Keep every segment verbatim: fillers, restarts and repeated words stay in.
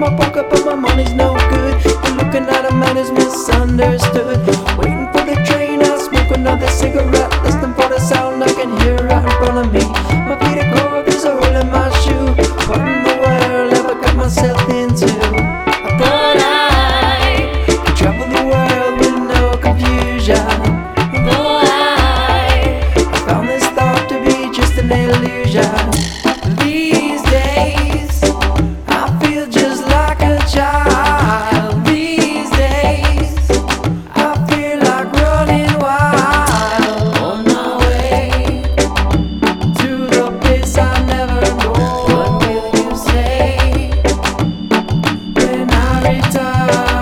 a poker, but my money's no good. You're looking at a man who's misunderstood. Waiting for the train, I smoke another cigarette, listening for the sound I can hear right in front of me. My feet are cold, there's a hole in my shoe. What in the world have I got myself into? I thought I could travel the world with no confusion. Though I, I found this thought to be just an illusion. These days I feel just like a child. These days I feel like running wild, on my way to the place I never know. What will you say when I return?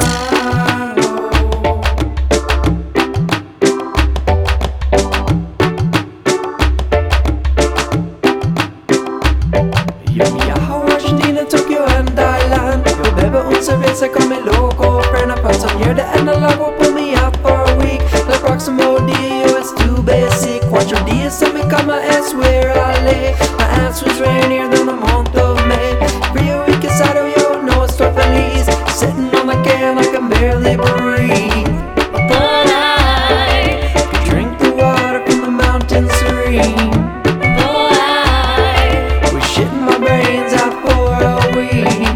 Yo viajo a Washington, Tokyo and Thailand. Yo bebo un cerveza con mi loco friend. I found some here that and the love will pull me out for a week. The Proximo Dio is too basic. Cuatro días en mi cama es where I lay. My ass was rainier than the month of May. Frio y casado, yo no estoy feliz. Sitting on the can, I can barely breathe. But I could drink the water from the mountain stream. Shitting my brains out for a week.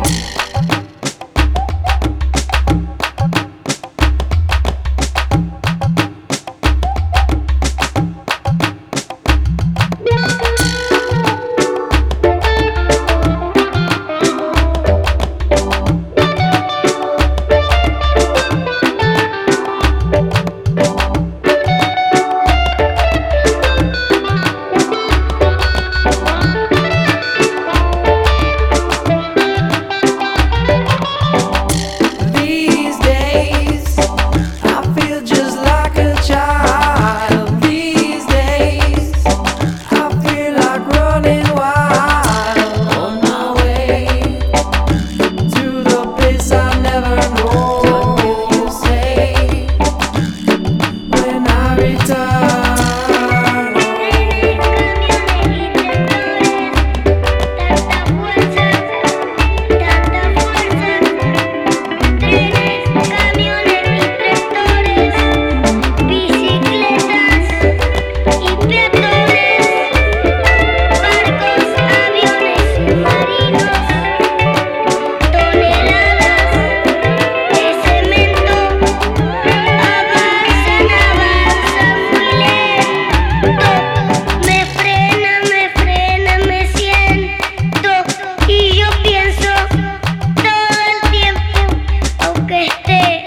Que esté